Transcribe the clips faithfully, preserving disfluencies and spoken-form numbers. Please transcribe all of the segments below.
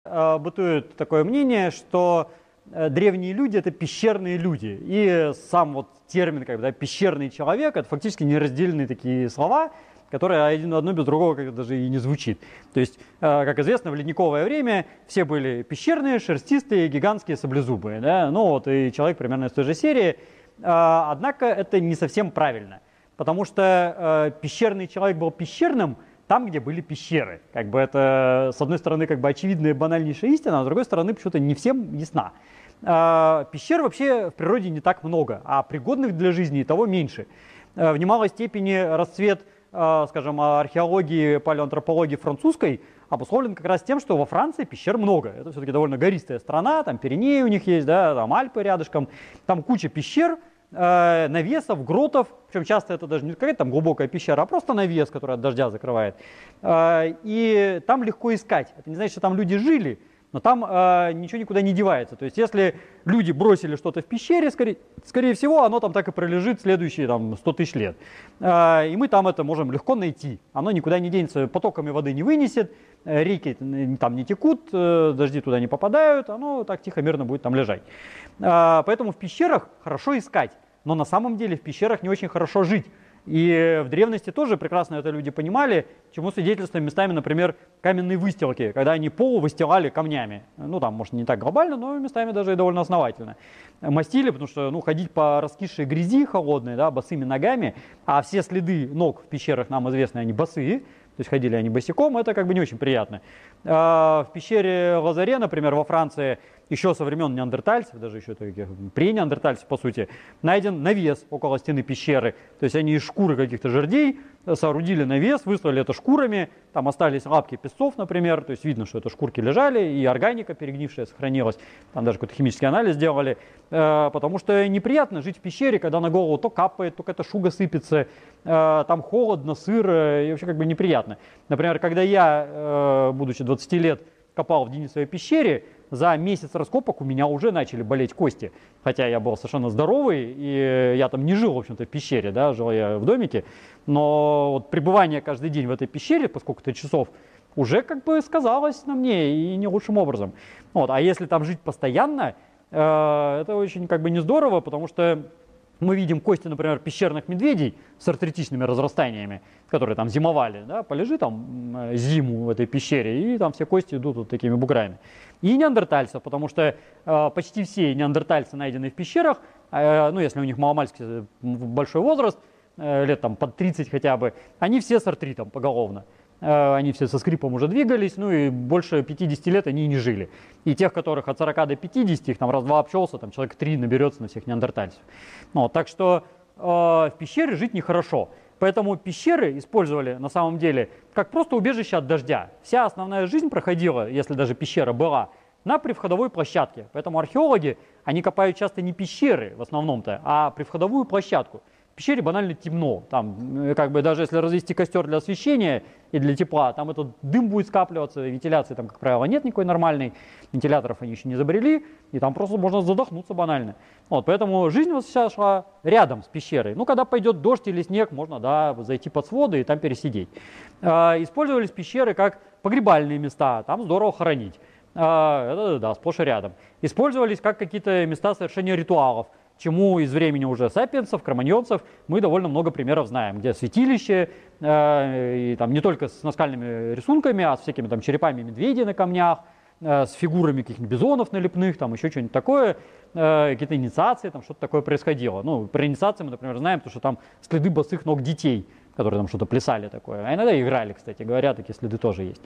Бытует такое мнение, что древние люди — это пещерные люди. И сам вот термин как бы, да, пещерный человек — это фактически неразделенные такие слова, которые один одно без другого как даже и не звучит. То есть, как известно, в ледниковое время все были пещерные, шерстистые, гигантские, саблезубые. Да? Ну вот и человек примерно из той же серии. Однако это не совсем правильно, потому что пещерный человек был пещерным там, где были пещеры. Как бы это, с одной стороны, как бы очевидная банальнейшая истина, а с другой стороны, почему-то не всем ясна. Пещер вообще в природе не так много, а пригодных для жизни и того меньше. В немалой степени расцвет, скажем, археологии, палеоантропологии французской обусловлен как раз тем, что во Франции пещер много. Это все-таки довольно гористая страна, там Пиренеи у них есть, да, там Альпы рядышком, там куча пещер, э, навесов, гротов, причем часто это даже не какая-то там глубокая пещера, а просто навес, который от дождя закрывает. Э, и там легко искать. Это не значит, что там люди жили, но там э, ничего никуда не девается. То есть если люди бросили что-то в пещере, скорее, скорее всего, оно там так и пролежит следующие там, сто тысяч лет. Э, и мы там это можем легко найти. Оно никуда не денется, потоками воды не вынесет, э, реки там не текут, э, дожди туда не попадают, оно так тихо, мирно будет там лежать. Э, поэтому в пещерах хорошо искать, но на самом деле в пещерах не очень хорошо жить. И в древности тоже прекрасно это люди понимали, чему свидетельствуют местами, например, каменные выстилки, когда они пол выстилали камнями. Ну, там, может, не так глобально, но местами даже и довольно основательно. Мастили, потому что, ну, ходить по раскисшей грязи холодной, да, босыми ногами, а все следы ног в пещерах, нам известны, они босые, то есть ходили они босиком, это как бы не очень приятно. В пещере Лазаре, например, во Франции, еще со времен неандертальцев, даже еще таких pre-неандертальцев, по сути, найден навес около стены пещеры. То есть они из шкуры каких-то жердей соорудили навес, выслали это шкурами, там остались лапки песцов, например, то есть видно, что это шкурки лежали, и органика перегнившая сохранилась, там даже какой-то химический анализ сделали, потому что неприятно жить в пещере, когда на голову то капает, то какая-то шуга сыпется, там холодно, сыро, и вообще как бы неприятно. Например, когда я, будучи двадцати лет, копал в Денисовой пещере, за месяц раскопок у меня уже начали болеть кости. Хотя я был совершенно здоровый, и я там не жил, в общем-то, в пещере, да, жил я в домике. Но вот пребывание каждый день в этой пещере, по сколько-то часов, уже как бы сказалось на мне, и не лучшим образом. Вот. А если там жить постоянно, э, это очень как бы не здорово, потому что мы видим кости, например, пещерных медведей с артритичными разрастаниями, которые там зимовали, да, полежи там зиму в этой пещере, и там все кости идут вот такими буграми. И неандертальцев, потому что э, почти все неандертальцы, найденные в пещерах, э, ну, если у них маломальски большой возраст, э, лет там под тридцать хотя бы, они все с артритом поголовно. Э, они все со скрипом уже двигались, ну и больше пятидесяти лет они не жили. И тех, которых от сорока до пятидесяти, их там раз-два обчелся, там человек три наберется на всех неандертальцев. Ну, так что э, в пещере жить нехорошо. Поэтому пещеры использовали на самом деле как просто убежище от дождя. Вся основная жизнь проходила, если даже пещера была, на привходовой площадке. Поэтому археологи, они копают часто не пещеры в основном-то, а привходовую площадку. В пещере банально темно. Там, как бы, даже если развести костер для освещения и для тепла, там этот дым будет скапливаться, вентиляции там, как правило, нет никакой нормальной, вентиляторов они еще не изобрели, и там просто можно задохнуться банально. Вот, поэтому жизнь вот сейчас шла рядом с пещерой. Ну, когда пойдет дождь или снег, можно, да, зайти под своды и там пересидеть. Э, использовались пещеры как погребальные места, там здорово хоронить. Э, это, да, сплошь и рядом. Использовались как какие-то места совершения ритуалов, чему из времени уже сапиенсов, кроманьонцев мы довольно много примеров знаем, где святилище, э, и там не только с наскальными рисунками, а с всякими там черепами медведей на камнях, э, с фигурами каких-нибудь бизонов налепных, там еще что-нибудь такое, э, какие-то инициации, там что-то такое происходило. Ну, про инициации мы, например, знаем, потому что там следы босых ног детей, которые там что-то плясали такое, а иногда играли, кстати говоря, такие следы тоже есть.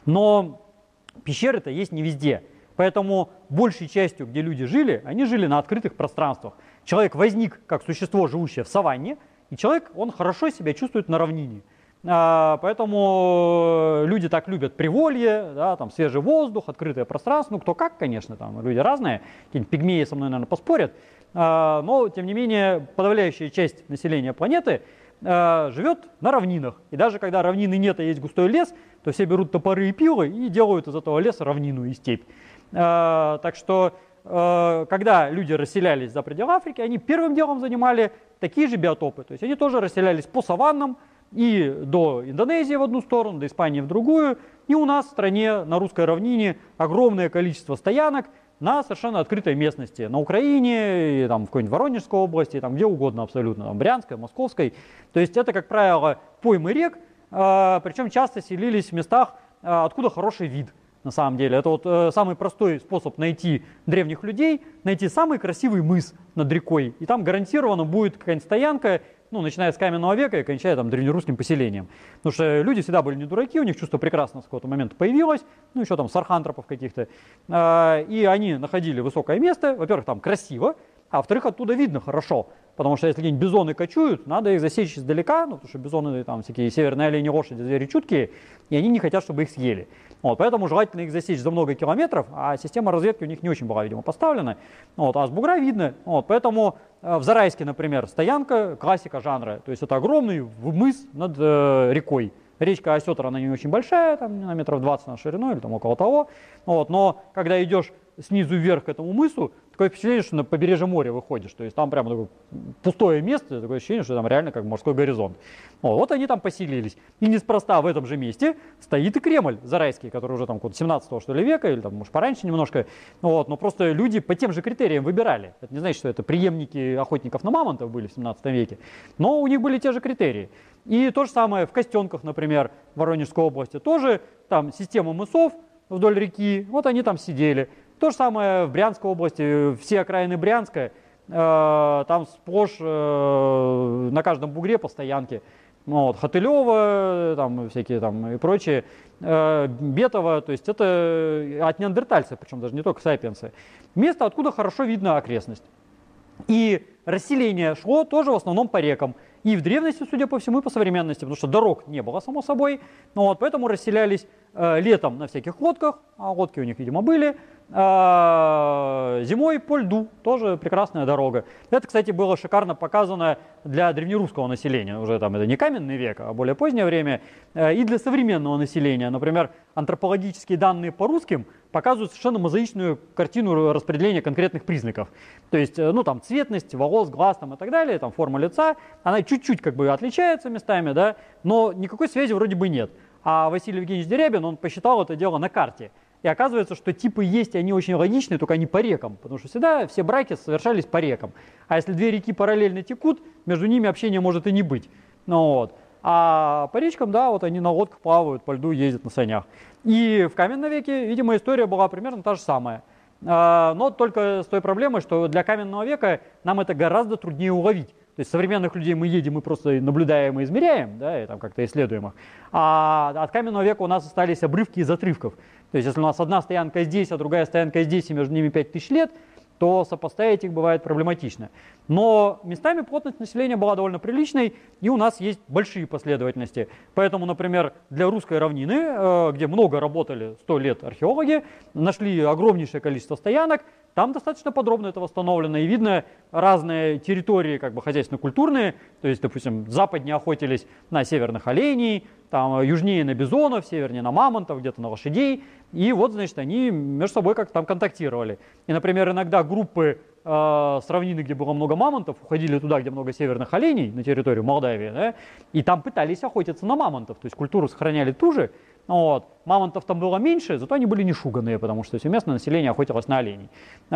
Но пещеры-то есть не везде. Поэтому большей частью, где люди жили, они жили на открытых пространствах. Человек возник как существо, живущее в саванне, и человек, он хорошо себя чувствует на равнине. Поэтому люди так любят приволье, да, там свежий воздух, открытое пространство. Ну, кто как, конечно, там люди разные, какие-нибудь пигмеи со мной, наверное, поспорят. Но, тем не менее, подавляющая часть населения планеты живет на равнинах. И даже когда равнины нет, а есть густой лес, то все берут топоры и пилы и делают из этого леса равнину и степь. Так что, когда люди расселялись за пределы Африки, они первым делом занимали такие же биотопы. То есть они тоже расселялись по саваннам, и до Индонезии в одну сторону, до Испании в другую. И у нас в стране на русской равнине огромное количество стоянок на совершенно открытой местности. На Украине, и, там, в какой-нибудь Воронежской области, там, где угодно абсолютно, там, Брянской, Московской. То есть это, как правило, поймы рек, э, причем часто селились в местах, э, откуда хороший вид. На самом деле, это вот э, самый простой способ найти древних людей, найти самый красивый мыс над рекой, и там гарантированно будет какая-нибудь стоянка, ну, начиная с каменного века и кончая там древнерусским поселением. Потому что люди всегда были не дураки, у них чувство прекрасного с какого-то момента появилось, ну, еще там с архантропов каких-то, э, и они находили высокое место, во-первых, там красиво, а во-вторых, оттуда видно хорошо. Потому что если какие-нибудь бизоны кочуют, надо их засечь издалека, ну, потому что бизоны там всякие северные олени, лошади, звери чуткие, и они не хотят, чтобы их съели. Вот, поэтому желательно их засечь за много километров, а система разведки у них не очень была, видимо, поставлена. Вот, а с бугра видно. Вот, поэтому э, в Зарайске, например, стоянка, классика жанра. То есть это огромный мыс над э, рекой. Речка Осетр, она не очень большая, там на метров двадцать на ширину или там около того. Вот, но когда идешь снизу вверх к этому мысу, такое впечатление, что на побережье моря выходишь. То есть там прямо такое пустое место, такое ощущение, что там реально как морской горизонт. Вот, вот они там поселились. И неспроста в этом же месте стоит и Кремль Зарайский, который уже там семнадцатого что ли века, или там, может, пораньше немножко. Вот, но просто люди по тем же критериям выбирали. Это не значит, что это преемники охотников на мамонтов были в семнадцатом веке, но у них были те же критерии. И то же самое в Костенках, например, в Воронежской области. Тоже там система мысов вдоль реки, вот они там сидели. То же самое в Брянской области, все окраины Брянска, э, там сплошь э, на каждом бугре по стоянке. Вот, Хотылево, там всякие там и прочие, э, Бетово, то есть это от неандертальцев, причем даже не только сапиенсы. Место, откуда хорошо видно окрестность. И расселение шло тоже в основном по рекам. И в древности, судя по всему, и по современности, потому что дорог не было, само собой. Вот, поэтому расселялись э, летом на всяких лодках, а лодки у них, видимо, были. Э, зимой по льду, тоже прекрасная дорога. Это, кстати, было шикарно показано для древнерусского населения. Уже там это не каменный век, а более позднее время. Э, и для современного населения. Например, антропологические данные по русским показывают совершенно мозаичную картину распределения конкретных признаков. То есть, ну там цветность, волос, глаз там, и так далее, там форма лица, она чуть-чуть как бы отличается местами, да, но никакой связи вроде бы нет. А Василий Евгеньевич Дерябин, он посчитал это дело на карте. И оказывается, что типы есть, они очень логичные, только они по рекам, потому что всегда все браки совершались по рекам. А если две реки параллельно текут, между ними общения может и не быть. Ну, вот. А по речкам, да, вот они на лодках плавают, по льду ездят на санях. И в каменном веке, видимо, история была примерно та же самая. Но только с той проблемой, что для каменного века нам это гораздо труднее уловить. То есть современных людей мы едем и просто наблюдаем и измеряем, да, и там как-то исследуем их. А от каменного века у нас остались обрывки из отрывков. То есть если у нас одна стоянка здесь, а другая стоянка здесь, и между ними пять тысяч лет, то сопоставить их бывает проблематично. Но местами плотность населения была довольно приличной, и у нас есть большие последовательности. Поэтому, например, для русской равнины, где много работали сто лет археологи, нашли огромнейшее количество стоянок, там достаточно подробно это восстановлено, и видно разные территории как бы хозяйственно-культурные, то есть, допустим, западнее охотились на северных оленей, там, южнее на бизонов, севернее на мамонтов, где-то на лошадей, и вот, значит, они между собой как-то там контактировали. И, например, иногда группы э, с равнины, где было много мамонтов, уходили туда, где много северных оленей, на территорию Молдавии, да, и там пытались охотиться на мамонтов, то есть культуру сохраняли ту же. Вот. Мамонтов там было меньше, зато они были не шуганые, потому что все местное население охотилось на оленей.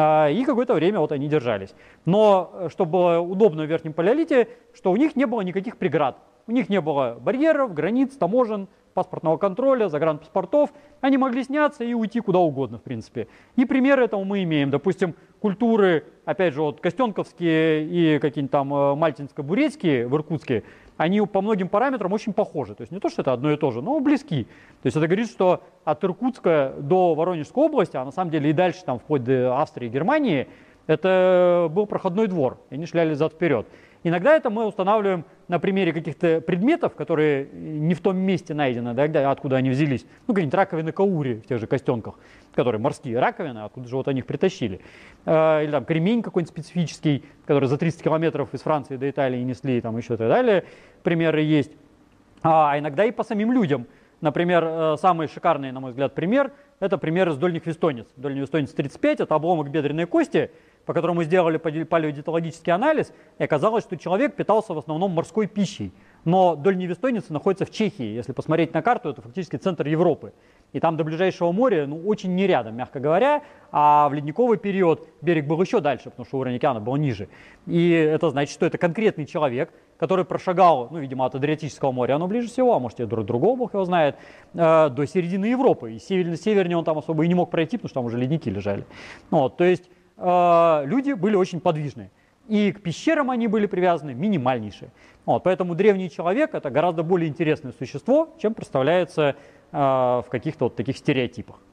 И какое-то время вот они держались. Но что было удобно в Верхнем Палеолите, что у них не было никаких преград. У них не было барьеров, границ, таможен, паспортного контроля, загранпаспортов. Они могли сняться и уйти куда угодно, в принципе. И примеры этому мы имеем. Допустим, культуры, опять же, вот костенковские и какие-нибудь там мальтинско-бурецкие в Иркутске, они по многим параметрам очень похожи. То есть не то, что это одно и то же, но близки. То есть это говорит, что от Иркутска до Воронежской области, а на самом деле и дальше, там, вплоть до Австрии и Германии, это был проходной двор. И они шляли зад-вперед. Иногда это мы устанавливаем на примере каких-то предметов, которые не в том месте найдены, да, откуда они взялись. Ну, какие-нибудь раковины каури в тех же костенках, которые морские раковины, откуда же вот они их притащили. Или там кремень какой-нибудь специфический, который за триста километров из Франции до Италии несли, там еще и так далее. Примеры есть. А иногда и по самим людям. Например, самый шикарный, на мой взгляд, пример – это пример из дольних вестонец. Дольний вестонец тридцать пять – это обломок бедренной кости, по которому мы сделали палеодиетологический анализ, и оказалось, что человек питался в основном морской пищей. Но Дольневестойница находится в Чехии. Если посмотреть на карту, это фактически центр Европы. И там до ближайшего моря, ну, очень не рядом, мягко говоря. А в ледниковый период берег был еще дальше, потому что уровень океана был ниже. И это значит, что это конкретный человек, который прошагал, ну, видимо, от Адриатического моря, оно ближе всего, а может и друг другого, бог его знает, э, до середины Европы. И севернее, севернее он там особо и не мог пройти, потому что там уже ледники лежали. Вот, то есть э, люди были очень подвижные. И к пещерам они были привязаны минимальнейшие. Вот, поэтому древний человек – это гораздо более интересное существо, чем представляется э, в каких-то вот таких стереотипах.